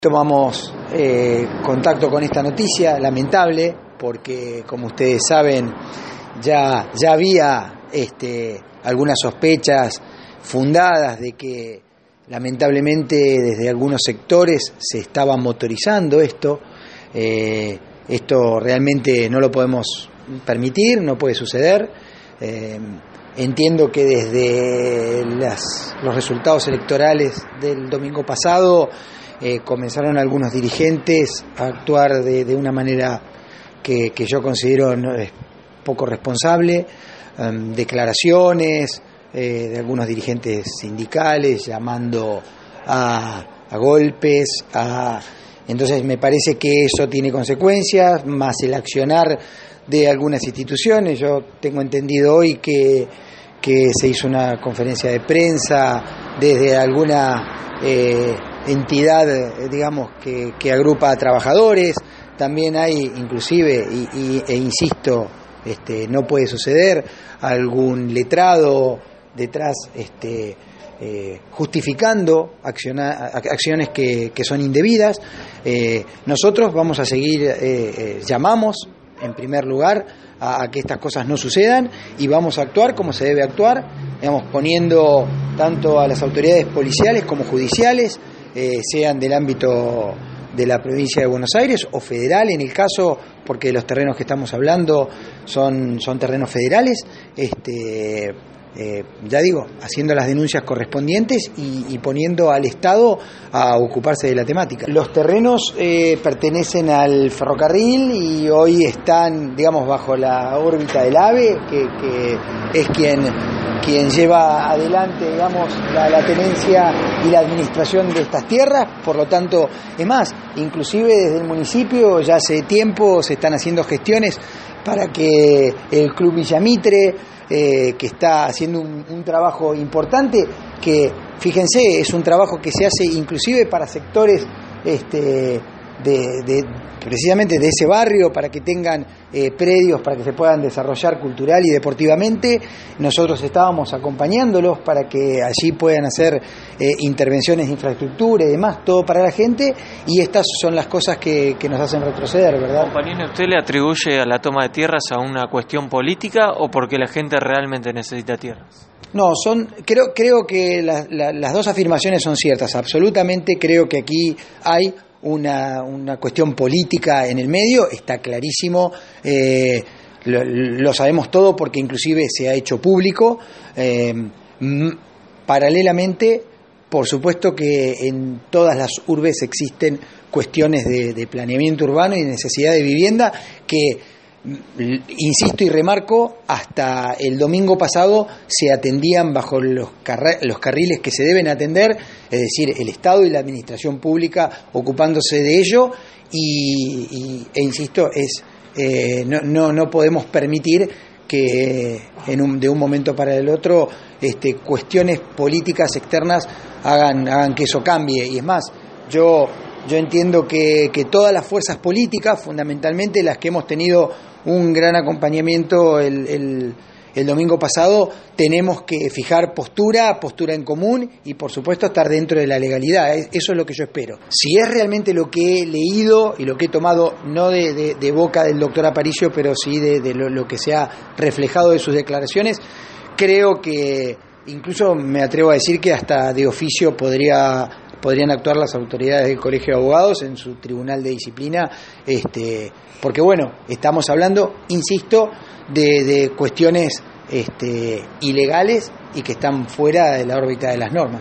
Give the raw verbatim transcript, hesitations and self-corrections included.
Tomamos eh, contacto con esta noticia lamentable porque, como ustedes saben, ya, ya había este, algunas sospechas fundadas de que lamentablemente desde algunos sectores se estaba motorizando esto. Eh, esto realmente no lo podemos permitir, no puede suceder. Eh, entiendo que desde las, los resultados electorales del domingo pasado Eh, comenzaron algunos dirigentes a actuar de, de una manera que, que yo considero no, es poco responsable, um, declaraciones eh, de algunos dirigentes sindicales llamando a, a golpes, a, entonces me parece que eso tiene consecuencias, más el accionar de algunas instituciones. Yo tengo entendido hoy que, que se hizo una conferencia de prensa desde alguna eh, entidad, digamos, que, que agrupa a trabajadores. También hay, inclusive, y, y, e insisto, este, no puede suceder, algún letrado detrás este, eh, justificando acciona, acciones que, que son indebidas. Eh, nosotros vamos a seguir, eh, eh, llamamos, en primer lugar, a, a que estas cosas no sucedan y vamos a actuar como se debe actuar, digamos, poniendo tanto a las autoridades policiales como judiciales, Eh, sean del ámbito de la provincia de Buenos Aires o federal en el caso, porque los terrenos que estamos hablando son, son terrenos federales, este, eh, ya digo, haciendo las denuncias correspondientes y, y poniendo al Estado a ocuparse de la temática. Los terrenos eh, pertenecen al ferrocarril y hoy están, digamos, bajo la órbita del AVE, que, que es quien... quien lleva adelante, digamos, la, la tenencia y la administración de estas tierras. Por lo tanto, es más, inclusive desde el municipio ya hace tiempo se están haciendo gestiones para que el Club Villa Mitre, eh, que está haciendo un, un trabajo importante, que fíjense, es un trabajo que se hace inclusive para sectores este, de, de precisamente de ese barrio, para que tengan eh, predios para que se puedan desarrollar cultural y deportivamente. Nosotros estábamos acompañándolos para que allí puedan hacer eh, intervenciones de infraestructura y demás, todo para la gente, y estas son las cosas que, que nos hacen retroceder, ¿verdad? Compañero, ¿usted le atribuye a la toma de tierras a una cuestión política o porque la gente realmente necesita tierras? No, son, creo, creo que la, la, las dos afirmaciones son ciertas. Absolutamente creo que aquí hay Una, una cuestión política en el medio, está clarísimo, eh, lo, lo sabemos todo porque inclusive se ha hecho público. Eh, m- paralelamente, por supuesto que en todas las urbes existen cuestiones de, de planeamiento urbano y de necesidad de vivienda que, insisto y remarco, hasta el domingo pasado se atendían bajo los, carra- los carriles que se deben atender, es decir, el Estado y la administración pública ocupándose de ello, y, y, e insisto, es eh, no, no, no podemos permitir que en un, de un momento para el otro este, cuestiones políticas externas hagan, hagan que eso cambie. Y es más, yo, yo entiendo que, que todas las fuerzas políticas, fundamentalmente las que hemos tenido un gran acompañamiento el, el, el domingo pasado, tenemos que fijar postura, postura en común y por supuesto estar dentro de la legalidad. Eso es lo que yo espero. Si es realmente lo que he leído y lo que he tomado, no de, de, de boca del doctor Aparicio, pero sí de, de lo, lo que se ha reflejado de sus declaraciones, creo que incluso me atrevo a decir que hasta de oficio podría... podrían actuar las autoridades del Colegio de Abogados en su tribunal de disciplina, este, porque bueno, estamos hablando, insisto, de, de cuestiones este, ilegales y que están fuera de la órbita de las normas.